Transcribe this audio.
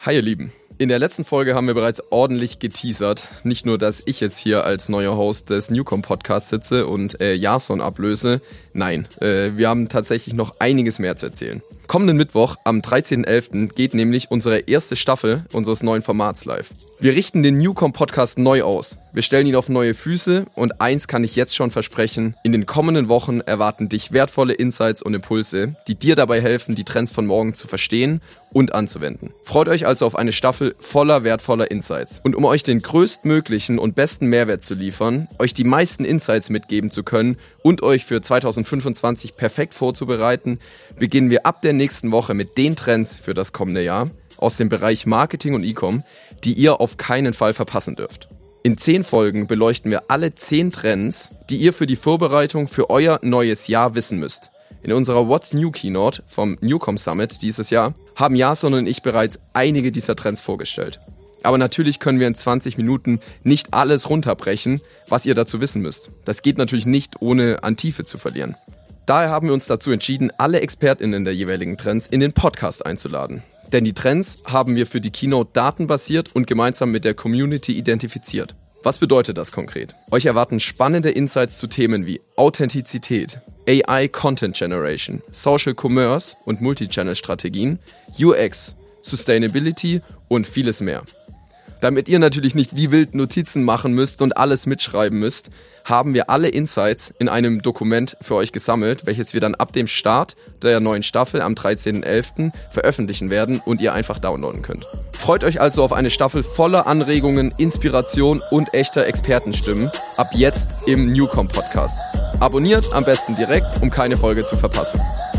Hi ihr Lieben, in der letzten Folge haben wir bereits ordentlich geteasert. Nicht nur, dass ich jetzt hier als neuer Host des Newcom Podcasts sitze und Jason ablöse. Nein, wir haben tatsächlich noch einiges mehr zu erzählen. Kommenden Mittwoch, am 13.11. geht nämlich unsere erste Staffel unseres neuen Formats live. Wir richten den Newcom Podcast neu aus. Wir stellen ihn auf neue Füße und eins kann ich jetzt schon versprechen: In den kommenden Wochen erwarten dich wertvolle Insights und Impulse, die dir dabei helfen, die Trends von morgen zu verstehen und anzuwenden. Freut euch also auf eine Staffel voller wertvoller Insights. Und um euch den größtmöglichen und besten Mehrwert zu liefern, euch die meisten Insights mitgeben zu können und euch für 2025 perfekt vorzubereiten, beginnen wir ab der nächsten Woche mit den Trends für das kommende Jahr aus dem Bereich Marketing und E-Com, die ihr auf keinen Fall verpassen dürft. In 10 Folgen beleuchten wir alle 10 Trends, die ihr für die Vorbereitung für euer neues Jahr wissen müsst. In unserer What's New Keynote vom Newcom Summit dieses Jahr haben Jason und ich bereits einige dieser Trends vorgestellt. Aber natürlich können wir in 20 Minuten nicht alles runterbrechen, was ihr dazu wissen müsst. Das geht natürlich nicht, ohne an Tiefe zu verlieren. Daher haben wir uns dazu entschieden, alle ExpertInnen der jeweiligen Trends in den Podcast einzuladen. Denn die Trends haben wir für die Keynote datenbasiert und gemeinsam mit der Community identifiziert. Was bedeutet das konkret? Euch erwarten spannende Insights zu Themen wie Authentizität, AI Content Generation, Social Commerce und Multichannel-Strategien, UX, Sustainability und vieles mehr. Damit ihr natürlich nicht wie wild Notizen machen müsst und alles mitschreiben müsst, haben wir alle Insights in einem Dokument für euch gesammelt, welches wir dann ab dem Start der neuen Staffel am 13.11. veröffentlichen werden und ihr einfach downloaden könnt. Freut euch also auf eine Staffel voller Anregungen, Inspiration und echter Expertenstimmen ab jetzt im Newcom Podcast. Abonniert am besten direkt, um keine Folge zu verpassen.